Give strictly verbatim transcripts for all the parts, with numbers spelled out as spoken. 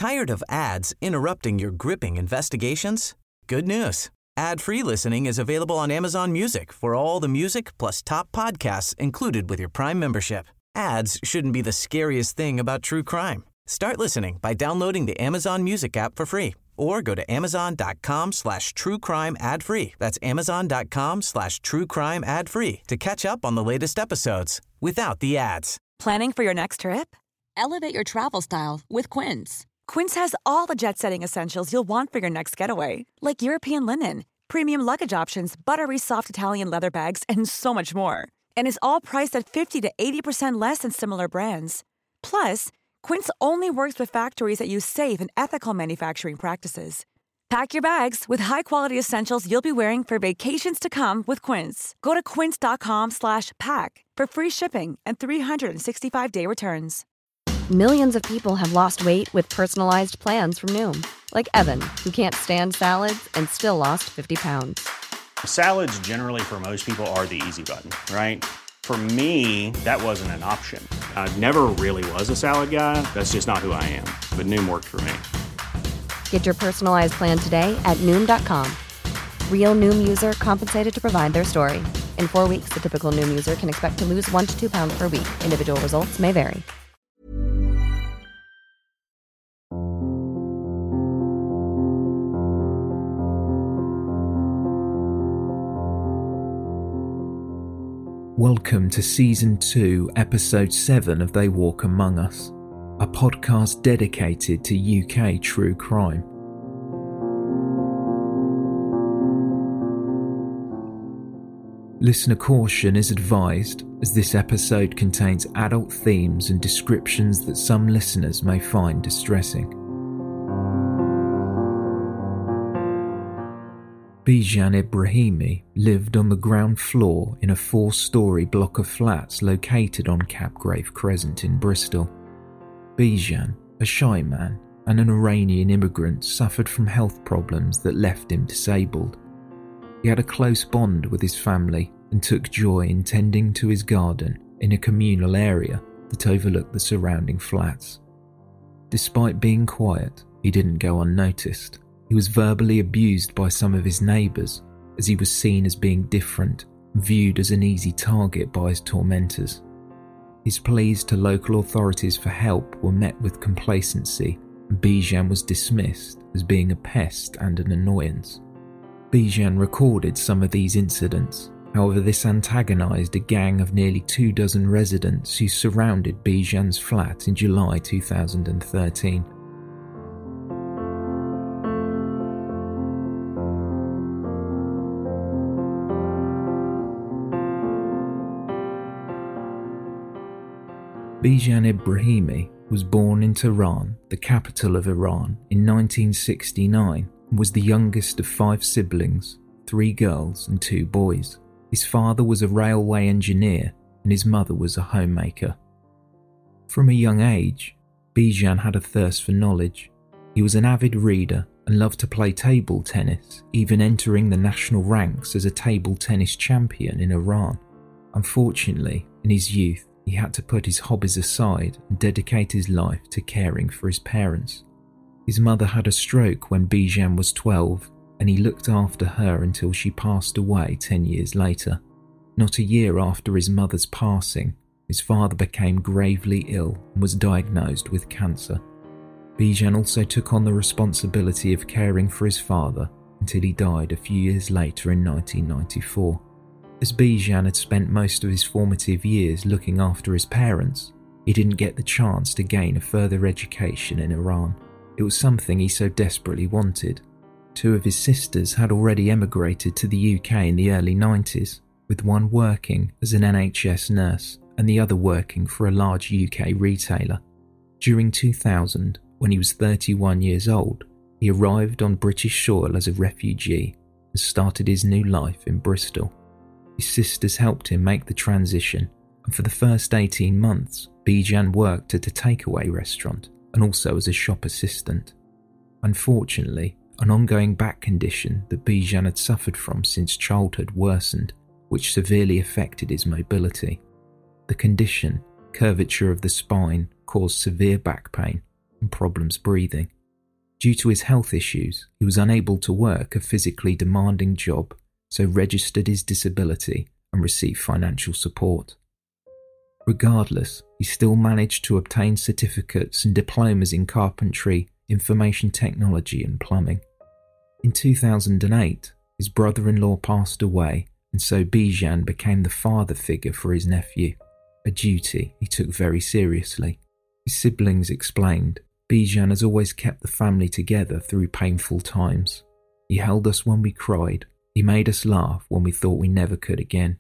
Tired of ads interrupting your gripping investigations? Good news. Ad-free listening is available on Amazon Music for all the music plus top podcasts included with your Prime membership. Ads shouldn't be the scariest thing about true crime. Start listening by downloading the Amazon Music app for free or go to amazon.com slash true crime ad free. That's amazon.com slash true crime ad free to catch up on the latest episodes without the ads. Planning for your next trip? Elevate your travel style with Quince. Quince has all the jet-setting essentials you'll want for your next getaway, like European linen, premium luggage options, buttery soft Italian leather bags, and so much more. And is all priced at fifty to eighty percent less than similar brands. Plus, Quince only works with factories that use safe and ethical manufacturing practices. Pack your bags with high-quality essentials you'll be wearing for vacations to come with Quince. Go to quince.com slash pack for free shipping and three sixty-five day returns. Millions of people have lost weight with personalized plans from Noom. Like Evan, who can't stand salads and still lost fifty pounds. Salads generally for most people are the easy button, right? For me, that wasn't an option. I never really was a salad guy. That's just not who I am. But Noom worked for me. Get your personalized plan today at Noom dot com. Real Noom user compensated to provide their story. In four weeks, the typical Noom user can expect to lose one to two pounds per week. Individual results may vary. Welcome to Season two, Episode seven of They Walk Among Us, a podcast dedicated to U K true crime. Listener caution is advised, as this episode contains adult themes and descriptions that some listeners may find distressing. Bijan Ibrahimi lived on the ground floor in a four-storey block of flats located on Capgrave Crescent in Bristol. Bijan, a shy man and an Iranian immigrant, suffered from health problems that left him disabled. He had a close bond with his family and took joy in tending to his garden in a communal area that overlooked the surrounding flats. Despite being quiet, he didn't go unnoticed. He was verbally abused by some of his neighbours, as he was seen as being different and viewed as an easy target by his tormentors. His pleas to local authorities for help were met with complacency, and Bijan was dismissed as being a pest and an annoyance. Bijan recorded some of these incidents. However, this antagonised a gang of nearly two dozen residents who surrounded Bijan's flat in July two thousand thirteen. Bijan Ibrahimi was born in Tehran, the capital of Iran, in nineteen sixty-nine and was the youngest of five siblings, three girls and two boys. His father was a railway engineer and his mother was a homemaker. From a young age, Bijan had a thirst for knowledge. He was an avid reader and loved to play table tennis, even entering the national ranks as a table tennis champion in Iran. Unfortunately, in his youth, he had to put his hobbies aside and dedicate his life to caring for his parents. His mother had a stroke when Bijan was twelve, and he looked after her until she passed away ten years later. Not a year after his mother's passing, his father became gravely ill and was diagnosed with cancer. Bijan also took on the responsibility of caring for his father until he died a few years later in nineteen ninety-four. As Bijan had spent most of his formative years looking after his parents, he didn't get the chance to gain a further education in Iran. It was something he so desperately wanted. Two of his sisters had already emigrated to the U K in the early nineties, with one working as an N H S nurse and the other working for a large U K retailer. During two thousand, when he was thirty-one years old, he arrived on British soil as a refugee and started his new life in Bristol. His sisters helped him make the transition, and for the first eighteen months, Bijan worked at a takeaway restaurant and also as a shop assistant. Unfortunately, an ongoing back condition that Bijan had suffered from since childhood worsened, which severely affected his mobility. The condition, curvature of the spine, caused severe back pain, and problems breathing. Due to his health issues, he was unable to work a physically demanding job, so registered his disability and received financial support. Regardless, he still managed to obtain certificates and diplomas in carpentry, information technology and plumbing. In two thousand eight, his brother-in-law passed away, and so Bijan became the father figure for his nephew, a duty he took very seriously. His siblings explained, Bijan has always kept the family together through painful times. He held us when we cried. He made us laugh when we thought we never could again.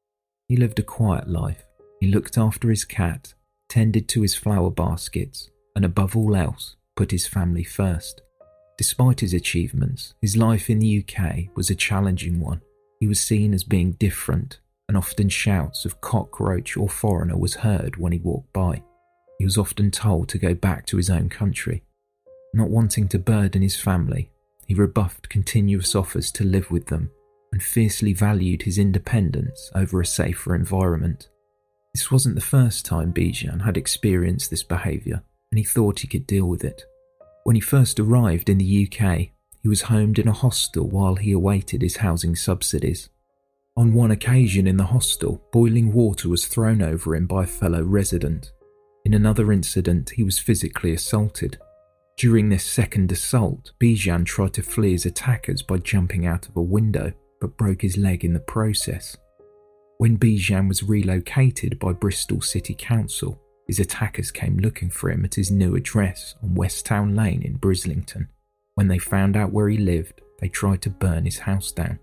He lived a quiet life. He looked after his cat, tended to his flower baskets, and above all else, put his family first. Despite his achievements, his life in the U K was a challenging one. He was seen as being different, and often shouts of cockroach or foreigner was heard when he walked by. He was often told to go back to his own country. Not wanting to burden his family, he rebuffed continuous offers to live with them and fiercely valued his independence over a safer environment. This wasn't the first time Bijan had experienced this behaviour, and he thought he could deal with it. When he first arrived in the U K, he was homed in a hostel while he awaited his housing subsidies. On one occasion in the hostel, boiling water was thrown over him by a fellow resident. In another incident, he was physically assaulted. During this second assault, Bijan tried to flee his attackers by jumping out of a window, but broke his leg in the process. When Bijan was relocated by Bristol City Council, his attackers came looking for him at his new address on West Town Lane in Brislington. When they found out where he lived, they tried to burn his house down.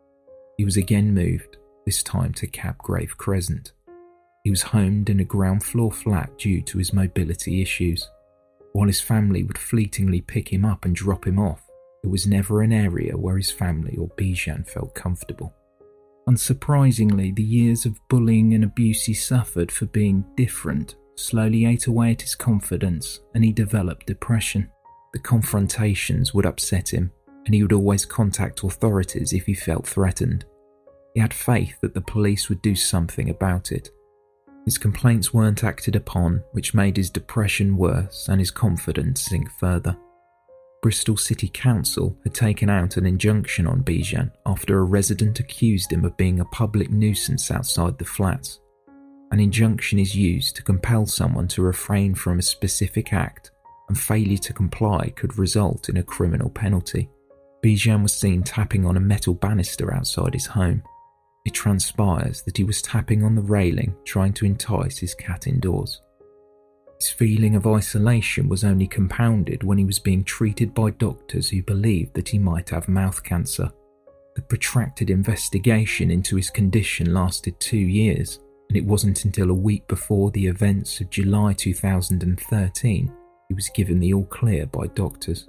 He was again moved, this time to Capgrave Crescent. He was homed in a ground floor flat due to his mobility issues. While his family would fleetingly pick him up and drop him off, it was never an area where his family or Bijan felt comfortable. Unsurprisingly, the years of bullying and abuse he suffered for being different slowly ate away at his confidence, and he developed depression. The confrontations would upset him, and he would always contact authorities if he felt threatened. He had faith that the police would do something about it. His complaints weren't acted upon, which made his depression worse and his confidence sink further. Bristol City Council had taken out an injunction on Bijan after a resident accused him of being a public nuisance outside the flats. An injunction is used to compel someone to refrain from a specific act, and failure to comply could result in a criminal penalty. Bijan was seen tapping on a metal banister outside his home. It transpires that he was tapping on the railing trying to entice his cat indoors. His feeling of isolation was only compounded when he was being treated by doctors who believed that he might have mouth cancer. The protracted investigation into his condition lasted two years, and it wasn't until a week before the events of July two thousand thirteen he was given the all clear by doctors.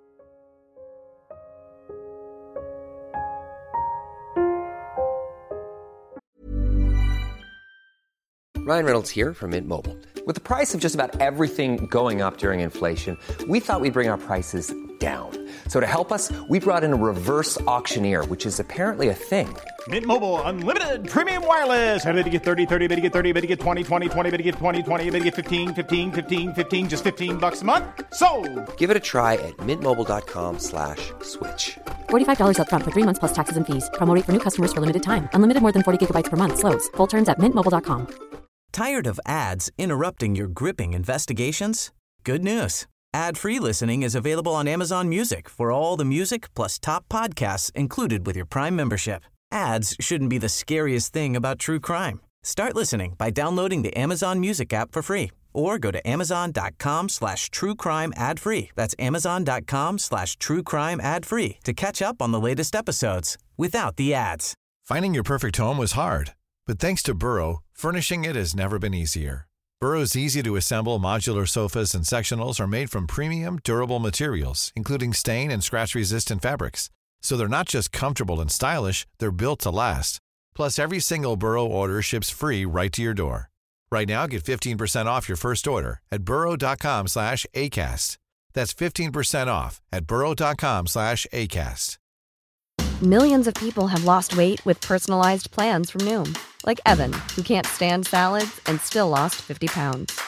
Ryan Reynolds here from Mint Mobile. With the price of just about everything going up during inflation, we thought we'd bring our prices down. So to help us, we brought in a reverse auctioneer, which is apparently a thing. Mint Mobile Unlimited Premium Wireless. How to get thirty, thirty, how to get thirty, how to get twenty, twenty, twenty, how to get twenty, twenty, how to get fifteen, fifteen, fifteen, fifteen, just fifteen bucks a month? Sold! Give it a try at mintmobile.com slash switch. forty-five dollars up front for three months plus taxes and fees. Promo rate for new customers for limited time. Unlimited more than forty gigabytes per month. Slows full terms at mint mobile dot com. Tired of ads interrupting your gripping investigations? Good news. Ad-free listening is available on Amazon Music for all the music plus top podcasts included with your Prime membership. Ads shouldn't be the scariest thing about true crime. Start listening by downloading the Amazon Music app for free or go to amazon.com slash true crime ad free. That's amazon.com slash true crime ad free to catch up on the latest episodes without the ads. Finding your perfect home was hard, but thanks to Burrow, furnishing it has never been easier. Burrow's easy-to-assemble modular sofas and sectionals are made from premium, durable materials, including stain and scratch-resistant fabrics. So they're not just comfortable and stylish, they're built to last. Plus, every single Burrow order ships free right to your door. Right now, get fifteen percent off your first order at burrow.com slash ACAST. That's fifteen percent off at burrow.com slash ACAST. Millions of people have lost weight with personalized plans from Noom. Like Evan, who can't stand salads and still lost fifty pounds.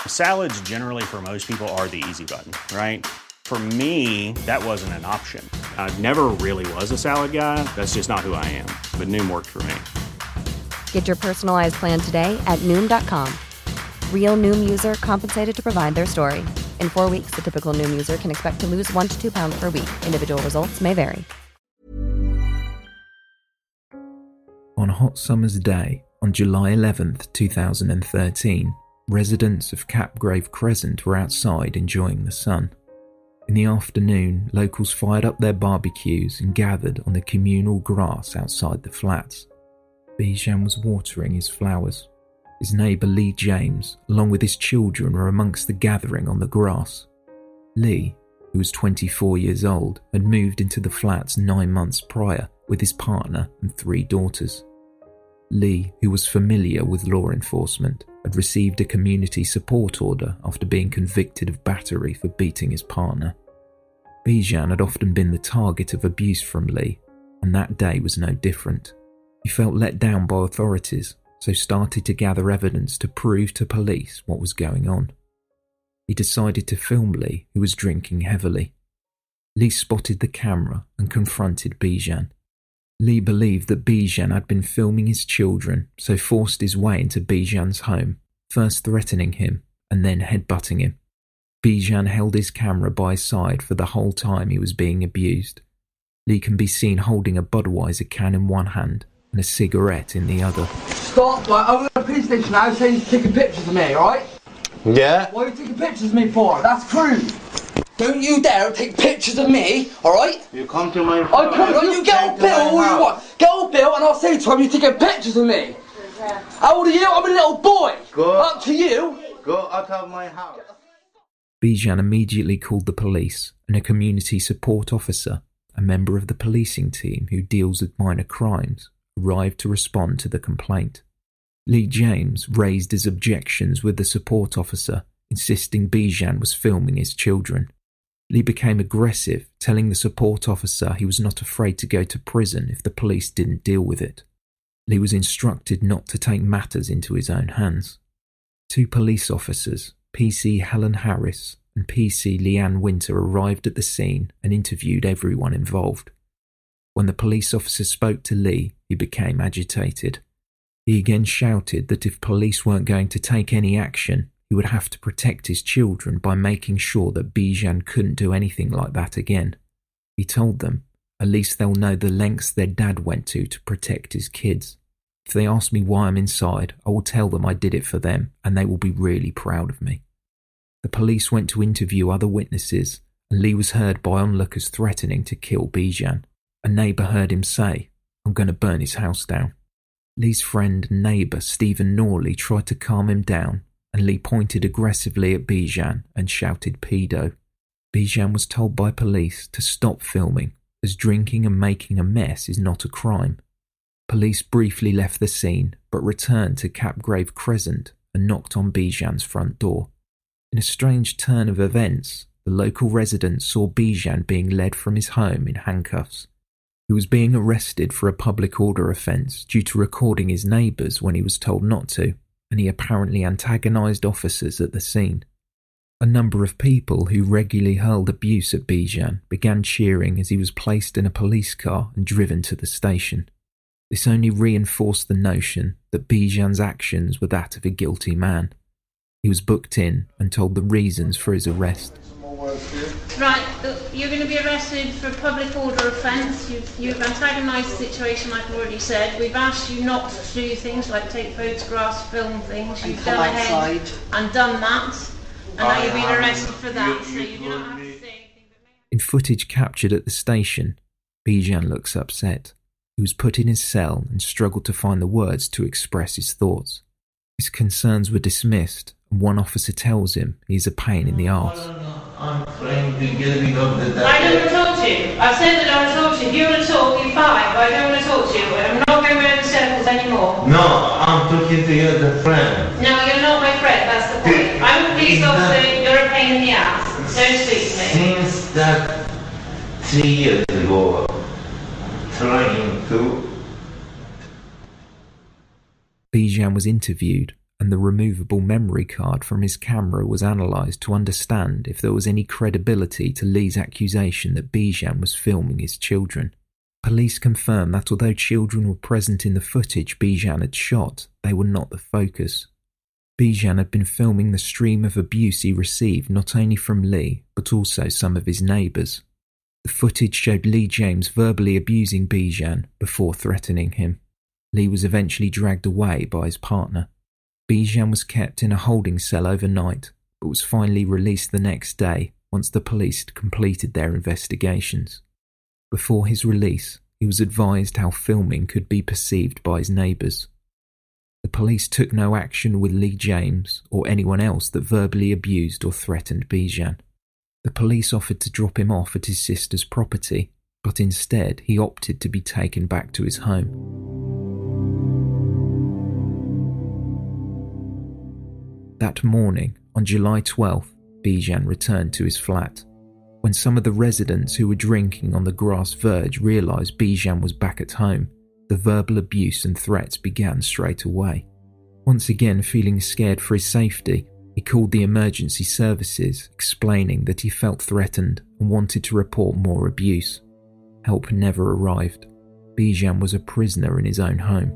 Salads generally for most people are the easy button, right? For me, that wasn't an option. I never really was a salad guy. That's just not who I am. But Noom worked for me. Get your personalized plan today at Noom dot com. Real Noom user compensated to provide their story. In four weeks, the typical Noom user can expect to lose one to two pounds per week. Individual results may vary. On a hot summer's day, on July eleventh, twenty thirteen, residents of Capgrave Crescent were outside enjoying the sun. In the afternoon, locals fired up their barbecues and gathered on the communal grass outside the flats. Bijan was watering his flowers. His neighbour Lee James, along with his children, were amongst the gathering on the grass. Lee, who was twenty-four years old, had moved into the flats nine months prior with his partner and three daughters. Lee, who was familiar with law enforcement, had received a community support order after being convicted of battery for beating his partner. Bijan had often been the target of abuse from Lee, and that day was no different. He felt let down by authorities, so started to gather evidence to prove to police what was going on. He decided to film Lee, who was drinking heavily. Lee spotted the camera and confronted Bijan. Lee believed that Bijan had been filming his children, so forced his way into Bijan's home, first threatening him and then headbutting him. Bijan held his camera by his side for the whole time he was being abused. Lee can be seen holding a Budweiser can in one hand and a cigarette in the other. Stop, like, I'm at the police station now saying you're taking pictures of me, alright? Yeah? What are you taking pictures of me for? That's crude. Don't you dare take pictures of me, alright? You come to my I come, you, you get off Bill all you want. Get off Bill and I'll say to him you're taking pictures of me. How old are you? I'm a little boy. Go. Up to you. Go out of my house. Bijan immediately called the police, and a community support officer, a member of the policing team who deals with minor crimes, arrived to respond to the complaint. Lee James raised his objections with the support officer, insisting Bijan was filming his children. Lee became aggressive, telling the support officer he was not afraid to go to prison if the police didn't deal with it. Lee was instructed not to take matters into his own hands. Two police officers, P C Helen Harris and P C Leanne Winter, arrived at the scene and interviewed everyone involved. When the police officer spoke to Lee, he became agitated. He again shouted that if police weren't going to take any action, he would have to protect his children by making sure that Bijan couldn't do anything like that again. He told them, at least they'll know the lengths their dad went to to protect his kids. If they ask me why I'm inside, I will tell them I did it for them, and they will be really proud of me. The police went to interview other witnesses, and Lee was heard by onlookers threatening to kill Bijan. A neighbour heard him say, "I'm going to burn his house down." Lee's friend and neighbour Stephen Norley tried to calm him down, and Lee pointed aggressively at Bijan and shouted pedo. Bijan was told by police to stop filming, as drinking and making a mess is not a crime. Police briefly left the scene, but returned to Capgrave Crescent and knocked on Bijan's front door. In a strange turn of events, the local residents saw Bijan being led from his home in handcuffs. He was being arrested for a public order offence due to recording his neighbours when he was told not to, and he apparently antagonised officers at the scene. A number of people who regularly hurled abuse at Bijan began cheering as he was placed in a police car and driven to the station. This only reinforced the notion that Bijan's actions were that of a guilty man. He was booked in and told the reasons for his arrest. Right, you're going to be arrested for a public order offence. You've, you've antagonised the situation, like I've already said. We've asked you not to do things like take photographs, film things. You've gone ahead and done that, and now you're being arrested for that, so you do not have to say anything. In footage captured at the station, Bijan looks upset. He was put in his cell and struggled to find the words to express his thoughts. His concerns were dismissed, and one officer tells him he's a pain in the arse. I'm trying to get rid of the data. I don't want to talk to you. I've said that I want to talk to you. If you want to talk, you're fine, but I don't want to talk to you. I'm not going around in circles anymore. No, I'm talking to you as a friend. No, you're not my friend, that's the point. I'm a police officer, you're a pain in the ass. Don't speak to me. Since that three years ago, trying to... Bijan was interviewed, and the removable memory card from his camera was analysed to understand if there was any credibility to Lee's accusation that Bijan was filming his children. Police confirmed that although children were present in the footage Bijan had shot, they were not the focus. Bijan had been filming the stream of abuse he received not only from Lee, but also some of his neighbours. The footage showed Lee James verbally abusing Bijan before threatening him. Lee was eventually dragged away by his partner. Bijan was kept in a holding cell overnight, but was finally released the next day once the police had completed their investigations. Before his release, he was advised how filming could be perceived by his neighbours. The police took no action with Lee James or anyone else that verbally abused or threatened Bijan. The police offered to drop him off at his sister's property, but instead he opted to be taken back to his home. That morning, on July twelfth, Bijan returned to his flat. When some of the residents who were drinking on the grass verge realised Bijan was back at home, the verbal abuse and threats began straight away. Once again feeling scared for his safety, he called the emergency services, explaining that he felt threatened and wanted to report more abuse. Help never arrived. Bijan was a prisoner in his own home.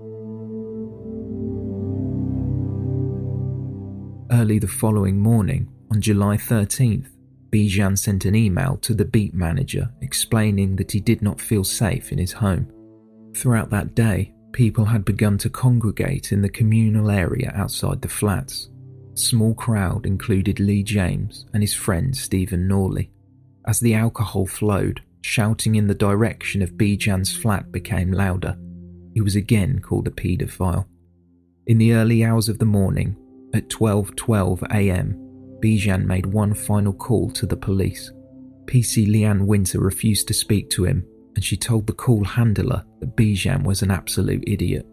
Early the following morning, on July thirteenth, Bijan sent an email to the beat manager explaining that he did not feel safe in his home. Throughout that day, people had begun to congregate in the communal area outside the flats. A small crowd included Lee James and his friend Stephen Norley. As the alcohol flowed, shouting in the direction of Bijan's flat became louder. He was again called a paedophile. In the early hours of the morning, at twelve twelve a m, Bijan made one final call to the police. P C Leanne Winter refused to speak to him, and she told the call handler that Bijan was an absolute idiot.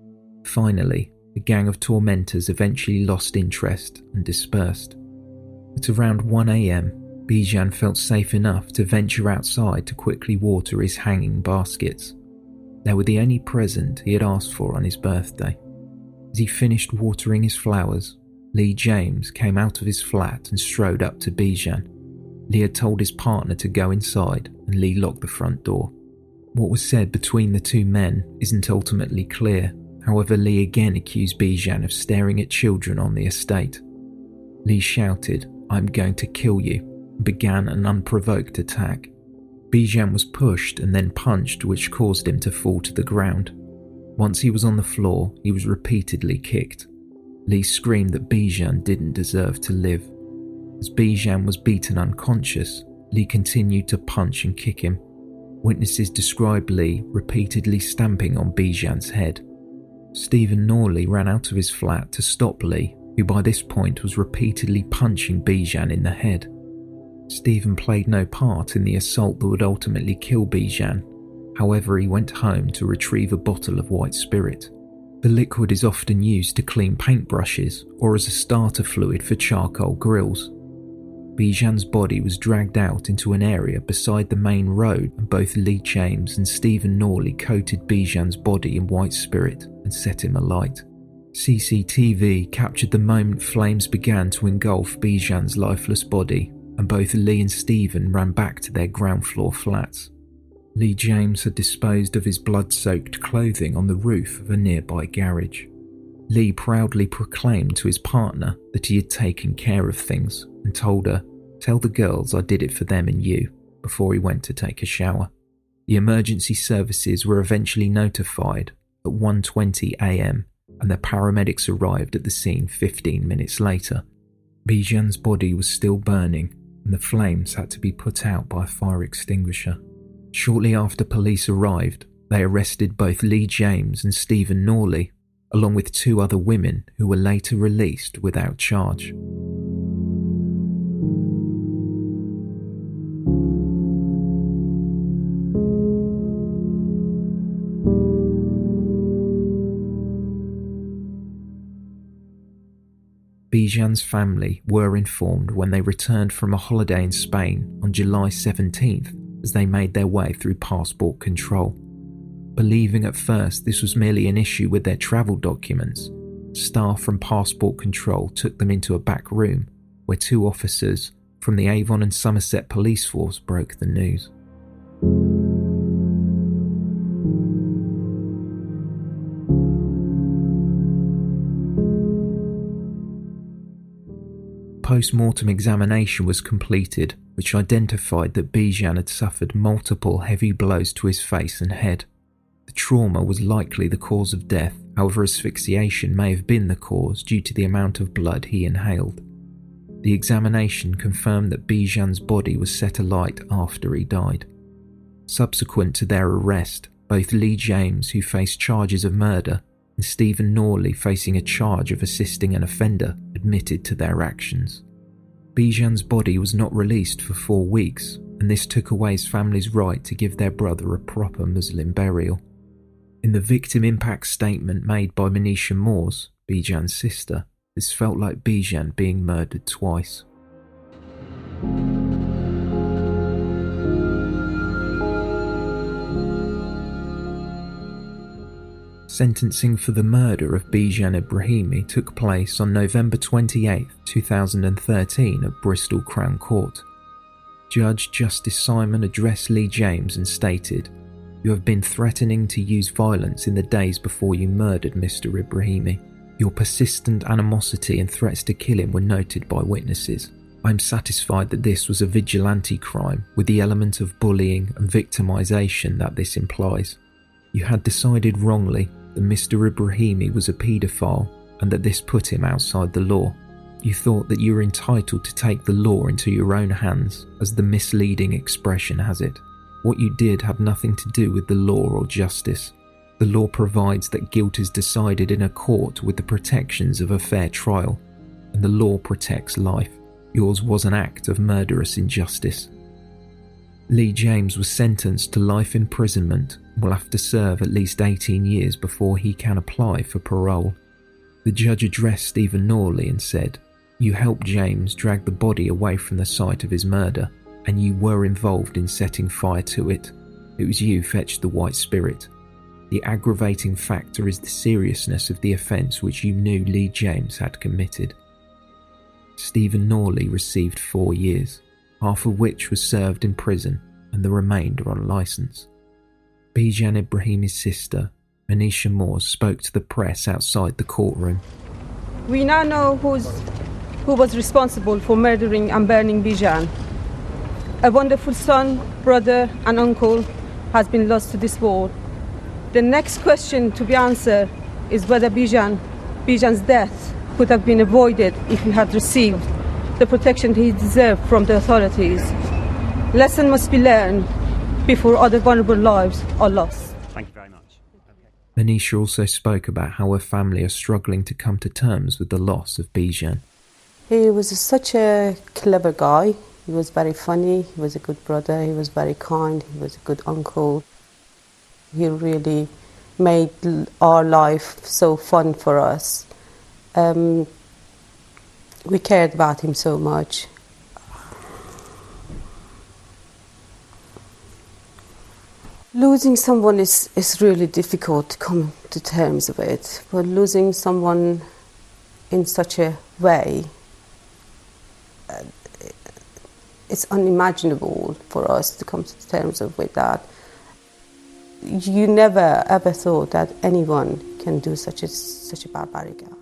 Finally, the gang of tormentors eventually lost interest and dispersed. At around one a m, Bijan felt safe enough to venture outside to quickly water his hanging baskets. They were the only present he had asked for on his birthday. As he finished watering his flowers, Lee James came out of his flat and strode up to Bijan. Lee had told his partner to go inside, and Lee locked the front door. What was said between the two men isn't ultimately clear. However, Lee again accused Bijan of staring at children on the estate. Lee shouted, "I'm going to kill you," and began an unprovoked attack. Bijan was pushed and then punched, which caused him to fall to the ground. Once he was on the floor, he was repeatedly kicked. Lee screamed that Bijan didn't deserve to live. As Bijan was beaten unconscious, Lee continued to punch and kick him. Witnesses described Lee repeatedly stamping on Bijan's head. Stephen Norley ran out of his flat to stop Lee, who by this point was repeatedly punching Bijan in the head. Stephen played no part in the assault that would ultimately kill Bijan. However, he went home to retrieve a bottle of white spirit. The liquid is often used to clean paintbrushes or as a starter fluid for charcoal grills. Bijan's body was dragged out into an area beside the main road, and both Lee James and Stephen Norley coated Bijan's body in white spirit and set him alight. C C T V captured the moment flames began to engulf Bijan's lifeless body, and both Lee and Stephen ran back to their ground floor flats. Lee James had disposed of his blood-soaked clothing on the roof of a nearby garage. Lee proudly proclaimed to his partner that he had taken care of things and told her, "Tell the girls I did it for them and you," before he went to take a shower. The emergency services were eventually notified at one twenty a m and the paramedics arrived at the scene fifteen minutes later. Bijan's body was still burning and the flames had to be put out by a fire extinguisher. Shortly after police arrived, they arrested both Lee James and Stephen Norley, along with two other women who were later released without charge. Bijan's family were informed when they returned from a holiday in Spain on July seventeenth as they made their way through passport control. Believing at first this was merely an issue with their travel documents, staff from Passport Control took them into a back room where two officers from the Avon and Somerset Police Force broke the news. Post-mortem examination was completed, which identified that Bijan had suffered multiple heavy blows to his face and head. The trauma was likely the cause of death, however asphyxiation may have been the cause due to the amount of blood he inhaled. The examination confirmed that Bijan's body was set alight after he died. Subsequent to their arrest, both Lee James, who faced charges of murder, and Stephen Norley, facing a charge of assisting an offender, admitted to their actions. Bijan's body was not released for four weeks, and this took away his family's right to give their brother a proper Muslim burial. In the victim impact statement made by Manisha Moores, Bijan's sister, this felt like Bijan being murdered twice. Sentencing for the murder of Bijan Ibrahimi took place on November twenty-eighth, two thousand thirteen at Bristol Crown Court. Judge Justice Simon addressed Lee James and stated, "You have been threatening to use violence in the days before you murdered Mister Ibrahimi. Your persistent animosity and threats to kill him were noted by witnesses. I am satisfied that this was a vigilante crime with the element of bullying and victimization that this implies. You had decided wrongly that Mister Ibrahimi was a paedophile and that this put him outside the law. You thought that you were entitled to take the law into your own hands, as the misleading expression has it. What you did had nothing to do with the law or justice. The law provides that guilt is decided in a court with the protections of a fair trial, and the law protects life. Yours was an act of murderous injustice." Lee James was sentenced to life imprisonment and will have to serve at least eighteen years before he can apply for parole. The judge addressed Stephen Norley and said, "You helped James drag the body away from the site of his murder, and you were involved in setting fire to it. It was you who fetched the white spirit. The aggravating factor is the seriousness of the offence which you knew Lee James had committed." Stephen Norley received four years, half of which was served in prison and the remainder on licence. Bijan Ibrahimi's sister, Manisha Moores, spoke to the press outside the courtroom. "We now know who's, who was responsible for murdering and burning Bijan. A wonderful son, brother and uncle has been lost to this world. The next question to be answered is whether Bijan, Bijan's death could have been avoided if he had received the protection he deserved from the authorities. Lesson must be learned before other vulnerable lives are lost." Thank you very much. Manisha also spoke about how her family are struggling to come to terms with the loss of Bijan. He was such a clever guy. He was very funny, he was a good brother, he was very kind, he was a good uncle. He really made our life so fun for us. Um, we cared about him so much. Losing someone is, is really difficult to come to terms with it, but losing someone in such a way, uh, it's unimaginable for us to come to terms with that. You never ever thought that anyone can do such a, such a barbaric act.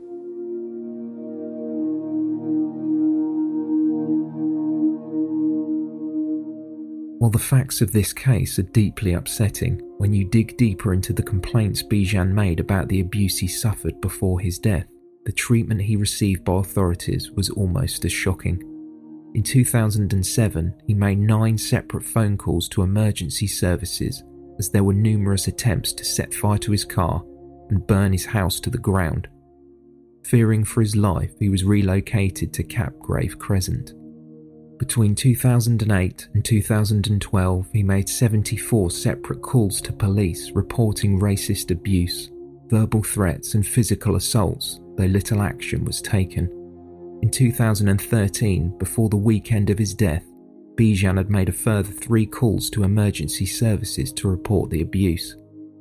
While the facts of this case are deeply upsetting, when you dig deeper into the complaints Bijan made about the abuse he suffered before his death, the treatment he received by authorities was almost as shocking. In two thousand seven, he made nine separate phone calls to emergency services as there were numerous attempts to set fire to his car and burn his house to the ground. Fearing for his life, he was relocated to Capgrave Crescent. Between two thousand eight and two thousand twelve, he made seventy-four separate calls to police reporting racist abuse, verbal threats and physical assaults, though little action was taken. In two thousand thirteen, before the weekend of his death, Bijan had made a further three calls to emergency services to report the abuse.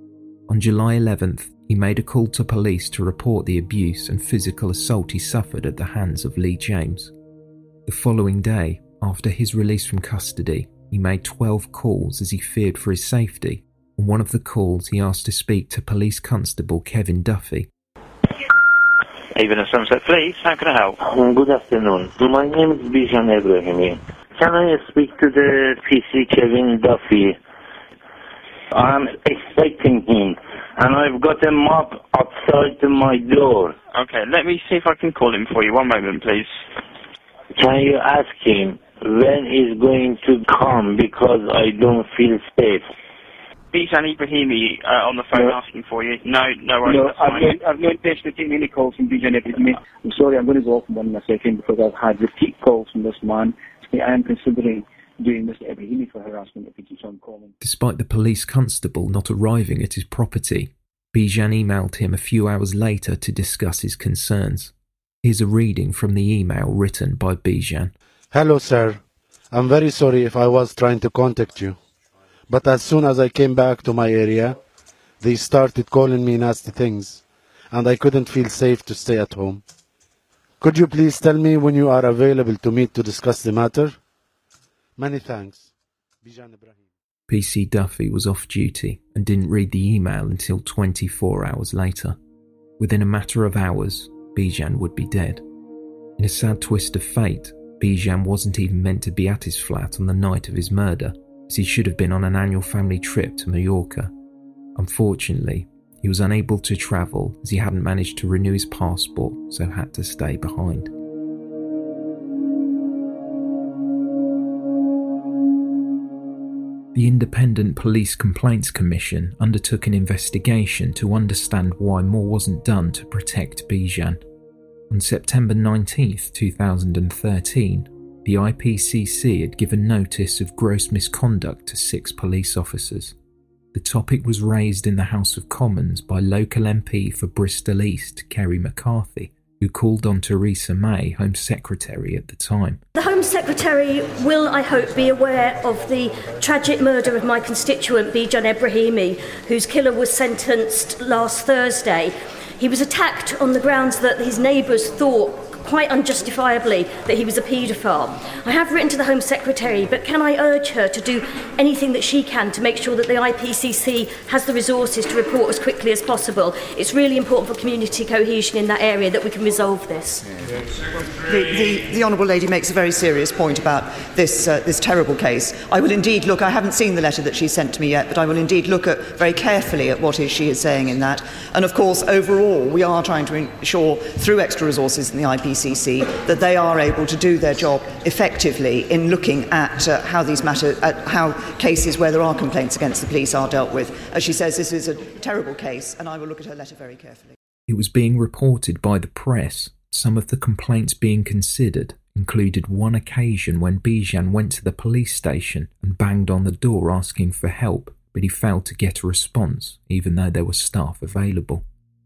On July eleventh, he made a call to police to report the abuse and physical assault he suffered at the hands of Lee James. The following day, after his release from custody, he made twelve calls as he feared for his safety. On one of the calls, he asked to speak to Police Constable Kevin Duffy. Even at Sunset Police, how can I help? Um, good afternoon. My name is Bijan Ebrahimi. Can I speak to the P C Kevin Duffy? I'm expecting him, and I've got a mop outside my door. Okay, let me see if I can call him for you. One moment, please. Can you ask him when he's going to come, because I don't feel safe? Bijan Ebrahimi uh, on the phone no. asking for you. No, no worries. No, I've no, I've no intention of taking any calls from Bijan Ebrahimi. I'm sorry, I'm going to go off in one second because I've had repeat calls from this man. I am considering doing Mister Ebrahimi for harassment if he keeps on calling. Despite the police constable not arriving at his property, Bijan emailed him a few hours later to discuss his concerns. Here's a reading from the email written by Bijan. Hello, sir. I'm very sorry if I was trying to contact you. But as soon as I came back to my area, they started calling me nasty things, and I couldn't feel safe to stay at home. Could you please tell me when you are available to meet to discuss the matter? Many thanks. Bijan Ebrahimi. P C Duffy was off duty and didn't read the email until twenty-four hours later. Within a matter of hours, Bijan would be dead. In a sad twist of fate, Bijan wasn't even meant to be at his flat on the night of his murder, as he should have been on an annual family trip to Mallorca. Unfortunately, he was unable to travel as he hadn't managed to renew his passport, so had to stay behind. The Independent Police Complaints Commission undertook an investigation to understand why more wasn't done to protect Bijan. On September nineteenth, two thousand thirteen, the I P C C had given notice of gross misconduct to six police officers. The topic was raised in the House of Commons by local M P for Bristol East, Kerry McCarthy, who called on Theresa May, Home Secretary at the time. The Home Secretary will, I hope, be aware of the tragic murder of my constituent Bijan Ebrahimi, whose killer was sentenced last Thursday. He was attacked on the grounds that his neighbours thought, quite unjustifiably, that he was a paedophile. I have written to the Home Secretary, but can I urge her to do anything that she can to make sure that the I P C C has the resources to report as quickly as possible? It's really important for community cohesion in that area that we can resolve this. The, the, the Honourable Lady makes a very serious point about this, uh, this terrible case. I will indeed look, I haven't seen the letter that she sent to me yet, but I will indeed look at very carefully at what is she is saying in that. And of course, overall, we are trying to ensure, through extra resources in the I P C C, that they are able to do their job effectively in looking at uh, how these matter, at how cases where there are complaints against the police are dealt with. As she says, this is a terrible case, and I will look at her letter very carefully. It was being reported by the press. Some of the complaints being considered included one occasion when Bijan went to the police station and banged on the door asking for help, but he failed to get a response, even though there were staff available.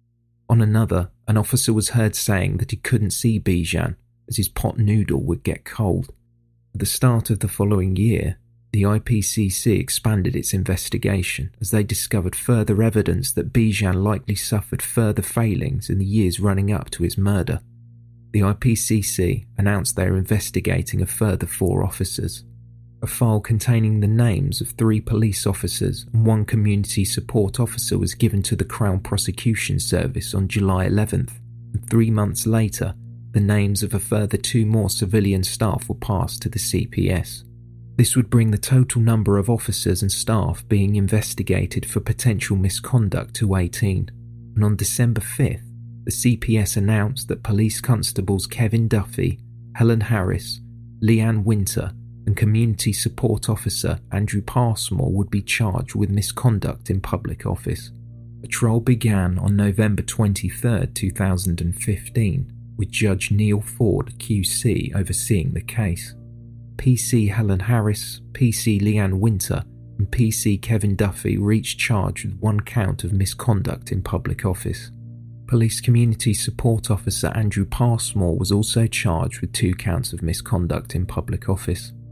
On another, an officer was heard saying that he couldn't see Bijan as his pot noodle would get cold. At the start of the following year, the I P C C expanded its investigation as they discovered further evidence that Bijan likely suffered further failings in the years running up to his murder. The I P C C announced they are investigating a further four officers. A file containing the names of three police officers and one community support officer was given to the Crown Prosecution Service on July eleventh, and three months later, the names of a further two more civilian staff were passed to the C P S. This would bring the total number of officers and staff being investigated for potential misconduct to eighteen, and on December fifth, the C P S announced that police constables Kevin Duffy, Helen Harris, Leanne Winter, and Community Support Officer Andrew Passmore would be charged with misconduct in public office. A trial began on November twenty-third, two thousand fifteen, with Judge Neil Ford Q C overseeing the case. P C Helen Harris, P C Leanne Winter, and P C Kevin Duffy were each charged with one count of misconduct in public office. Police Community Support Officer Andrew Passmore was also charged with two counts of misconduct in public office.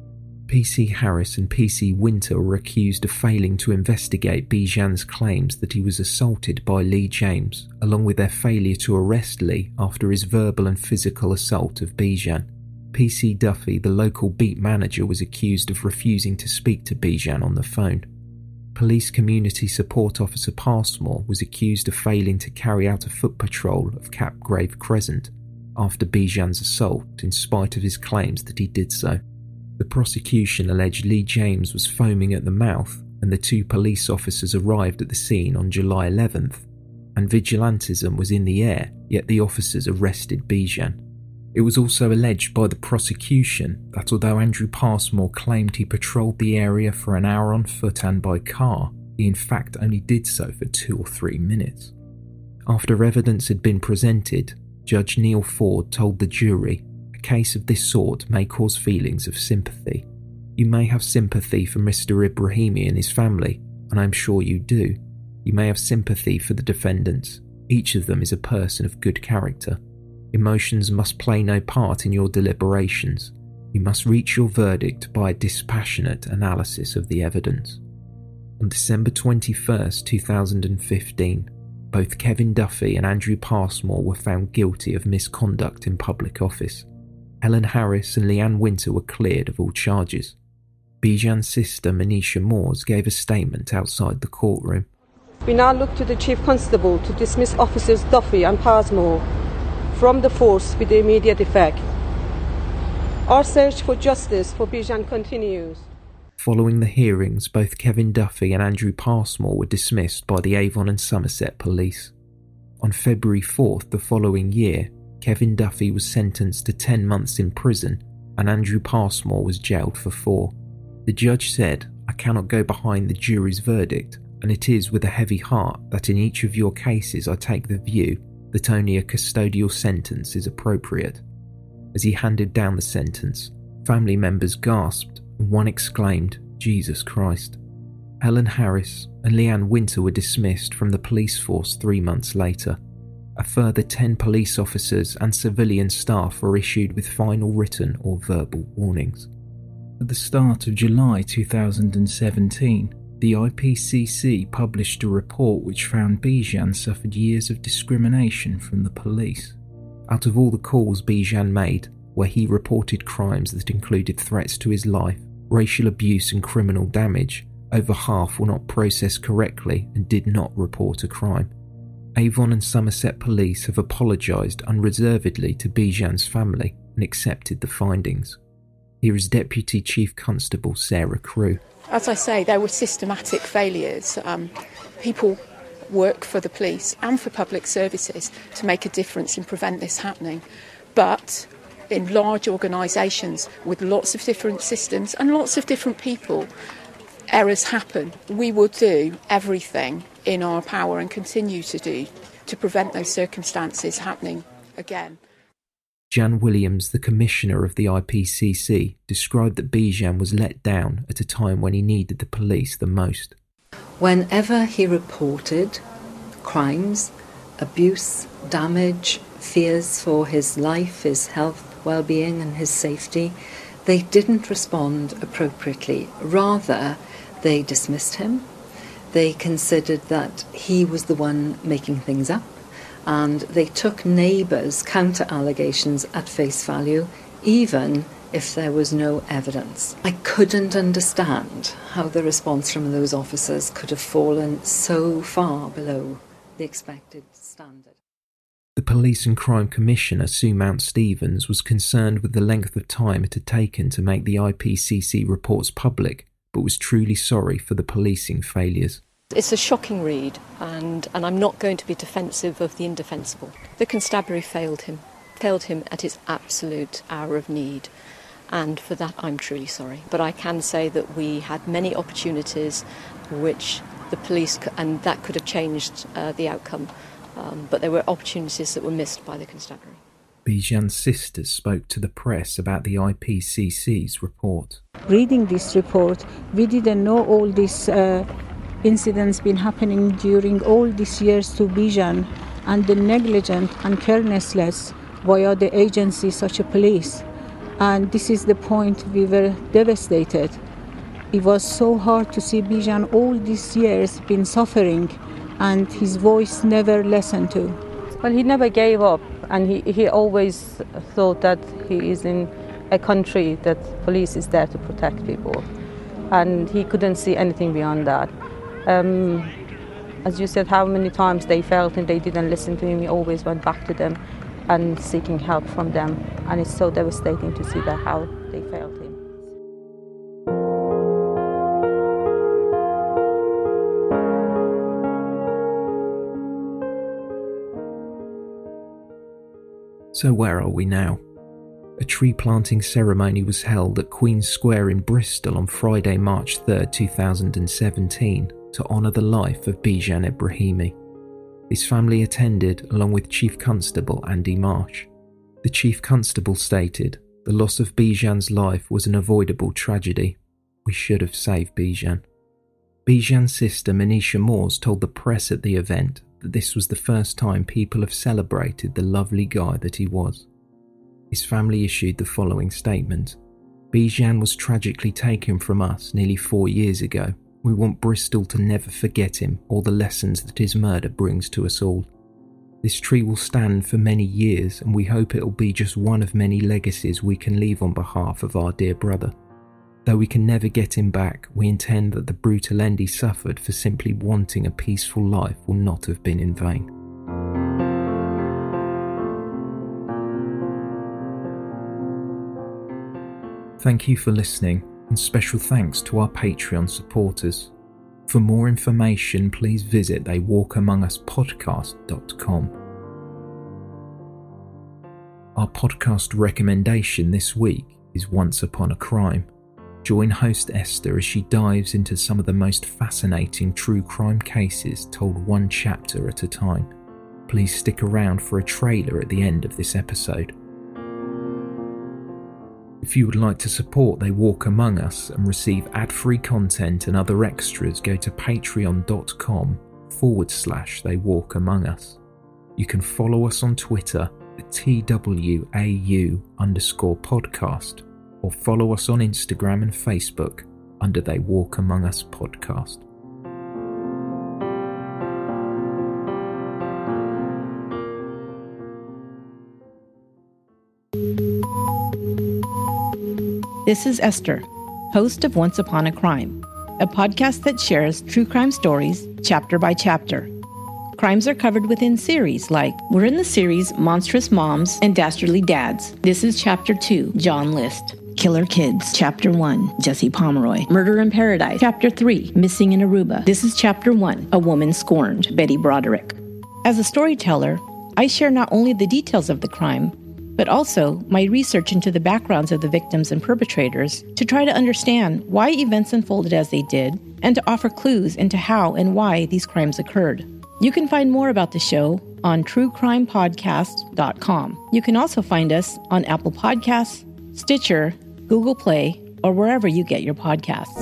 P C Harris and P C Winter were accused of failing to investigate Bijan's claims that he was assaulted by Lee James, along with their failure to arrest Lee after his verbal and physical assault of Bijan. P C Duffy, the local beat manager, was accused of refusing to speak to Bijan on the phone. Police Community Support Officer Passmore was accused of failing to carry out a foot patrol of Capgrave Crescent after Bijan's assault, in spite of his claims that he did so. The prosecution alleged Lee James was foaming at the mouth and the two police officers arrived at the scene on July eleventh, and vigilantism was in the air, yet the officers arrested Bijan. It was also alleged by the prosecution that although Andrew Passmore claimed he patrolled the area for an hour on foot and by car, he in fact only did so for two or three minutes. After evidence had been presented, Judge Neil Ford told the jury, "A case of this sort may cause feelings of sympathy. You may have sympathy for Mister Ibrahimi and his family, and I'm sure you do. You may have sympathy for the defendants. Each of them is a person of good character. Emotions must play no part in your deliberations. You must reach your verdict by a dispassionate analysis of the evidence." On December twenty-first, two thousand fifteen, both Kevin Duffy and Andrew Passmore were found guilty of misconduct in public office. Helen Harris and Leanne Winter were cleared of all charges. Bijan's sister Manisha Moores gave a statement outside the courtroom. We now look to the Chief Constable to dismiss Officers Duffy and Passmore from the force with immediate effect. Our search for justice for Bijan continues. Following the hearings, both Kevin Duffy and Andrew Passmore were dismissed by the Avon and Somerset police. On February fourth the following year, Kevin Duffy was sentenced to ten months in prison and Andrew Passmore was jailed for four. The judge said, "I cannot go behind the jury's verdict, and it is with a heavy heart that in each of your cases I take the view that only a custodial sentence is appropriate." As he handed down the sentence, family members gasped and one exclaimed, "Jesus Christ." Helen Harris and Leanne Winter were dismissed from the police force three months later. A further ten police officers and civilian staff were issued with final written or verbal warnings. At the start of July two thousand seventeen, the I P C C published a report which found Bijan suffered years of discrimination from the police. Out of all the calls Bijan made, where he reported crimes that included threats to his life, racial abuse and criminal damage, over half were not processed correctly and did not report a crime. Avon and Somerset police have apologised unreservedly to Bijan's family and accepted the findings. Here is Deputy Chief Constable Sarah Crew. As I say, there were systematic failures. Um, people work for the police and for public services to make a difference and prevent this happening. But in large organisations with lots of different systems and lots of different people, errors happen. We will do everything in our power and continue to do to prevent those circumstances happening again. Jan Williams, the commissioner of the I P C C, described that Bijan was let down at a time when he needed the police the most. Whenever he reported crimes, abuse, damage, fears for his life, his health, well-being and his safety, they didn't respond appropriately. Rather, they dismissed him. They considered that he was the one making things up, and they took neighbours' counter-allegations at face value, even if there was no evidence. I couldn't understand how the response from those officers could have fallen so far below the expected standard. The Police and Crime Commissioner, Sue Mount Stevens, was concerned with the length of time it had taken to make the I P C C reports public, but was truly sorry for the policing failures. It's a shocking read, and, and I'm not going to be defensive of the indefensible. The constabulary failed him, failed him at his absolute hour of need, and for that I'm truly sorry. But I can say that we had many opportunities which the police, and that could have changed uh, the outcome, um, but there were opportunities that were missed by the constabulary. Bijan's sisters spoke to the press about the I P C C's report. Reading this report, we didn't know all these uh, incidents been happening during all these years to Bijan, and the negligent and carelessness via the agency such a police. And this is the point we were devastated. It was so hard to see Bijan all these years been suffering, and his voice never listened to. Well, he never gave up, and he, he always thought that he is in a country that police is there to protect people. And he couldn't see anything beyond that. Um, as you said, how many times they felt and they didn't listen to him, he always went back to them and seeking help from them. And it's so devastating to see that how they failed him. So where are we now? A tree planting ceremony was held at Queen's Square in Bristol on Friday, March third, two thousand seventeen, to honour the life of Bijan Ebrahimi. His family attended along with Chief Constable Andy Marsh. The Chief Constable stated, "The loss of Bijan's life was an avoidable tragedy. We should have saved Bijan." Bijan's sister Manisha Moores told the press at the event that this was the first time people have celebrated the lovely guy that he was. His family issued the following statement: "Bijan was tragically taken from us nearly four years ago. We want Bristol to never forget him or the lessons that his murder brings to us all. This tree will stand for many years, and we hope it will be just one of many legacies we can leave on behalf of our dear brother. Though we can never get him back, we intend that the brutal end he suffered for simply wanting a peaceful life will not have been in vain." Thank you for listening, and special thanks to our Patreon supporters. For more information, please visit they walk among us podcast dot com. Our podcast recommendation this week is Once Upon a Crime. Join host Esther as she dives into some of the most fascinating true crime cases told one chapter at a time. Please stick around for a trailer at the end of this episode. If you would like to support They Walk Among Us and receive ad-free content and other extras, go to patreon.com forward slash They Walk Among Us. You can follow us on Twitter at T W A U underscore podcast, or follow us on Instagram and Facebook under They Walk Among Us podcast. This is Esther, host of Once Upon a Crime, a podcast that shares true crime stories chapter by chapter. Crimes are covered within series like, we're in the series Monstrous Moms and Dastardly Dads. This is Chapter two, John List. Killer Kids, Chapter one, Jesse Pomeroy. Murder in Paradise, Chapter three, Missing in Aruba. This is Chapter one, A Woman Scorned, Betty Broderick. As a storyteller, I share not only the details of the crime, but also my research into the backgrounds of the victims and perpetrators to try to understand why events unfolded as they did and to offer clues into how and why these crimes occurred. You can find more about the show on true crime podcast dot com. You can also find us on Apple Podcasts, Stitcher, Google Play, or wherever you get your podcasts.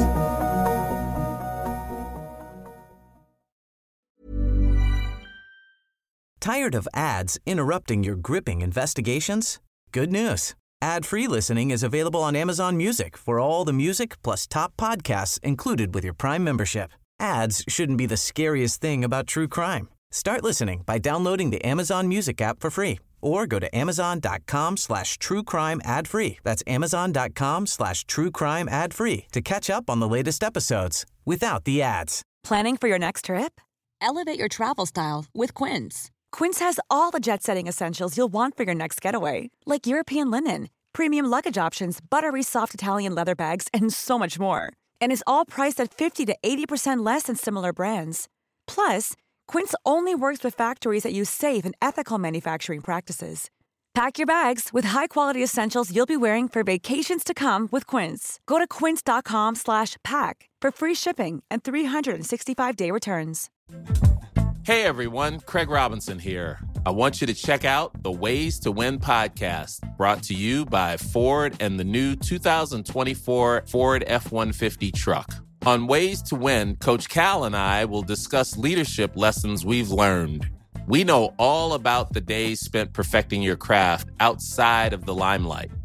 Tired of ads interrupting your gripping investigations? Good news. Ad-free listening is available on Amazon Music for all the music plus top podcasts included with your Prime membership. Ads shouldn't be the scariest thing about true crime. Start listening by downloading the Amazon Music app for free or go to amazon.com slash true crime ad free. That's amazon.com slash true crime ad free to catch up on the latest episodes without the ads. Planning for your next trip? Elevate your travel style with Quince. Quince has all the jet-setting essentials you'll want for your next getaway, like European linen, premium luggage options, buttery soft Italian leather bags, and so much more. And is all priced at fifty to eighty percent less than similar brands. Plus, Quince only works with factories that use safe and ethical manufacturing practices. Pack your bags with high-quality essentials you'll be wearing for vacations to come with Quince. Go to quince.com slash pack for free shipping and three sixty-five day returns. Hey everyone, Craig Robinson here. I want you to check out the Ways to Win podcast, brought to you by Ford and the new two thousand twenty-four Ford F one fifty truck. On Ways to Win, Coach Cal and I will discuss leadership lessons we've learned. We know all about the days spent perfecting your craft outside of the limelight.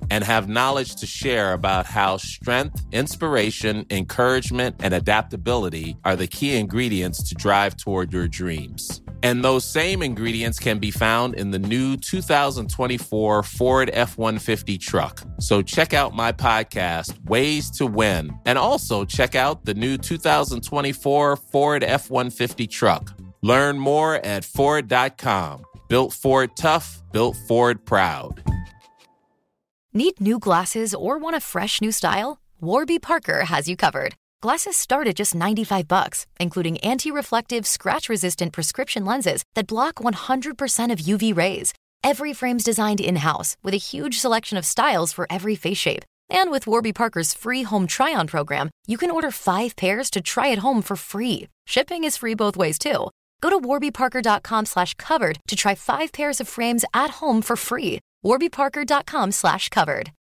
and have knowledge to share about how strength, inspiration, encouragement, and adaptability are the key ingredients to drive toward your dreams. And those same ingredients can be found in the new two thousand twenty-four Ford F one fifty truck. So check out my podcast, Ways to Win, and also check out the new two thousand twenty-four Ford F one fifty truck. Learn more at Ford dot com. Built Ford tough, built Ford proud. Need new glasses or want a fresh new style? Warby Parker has you covered. Glasses start at just ninety-five bucks, including anti-reflective, scratch-resistant prescription lenses that block one hundred percent of U V rays. Every frame's designed in-house with a huge selection of styles for every face shape. And with Warby Parker's free home try-on program, you can order five pairs to try at home for free. Shipping is free both ways, too. Go to warby parker dot com slash covered to try five pairs of frames at home for free. warby parker dot com slash covered.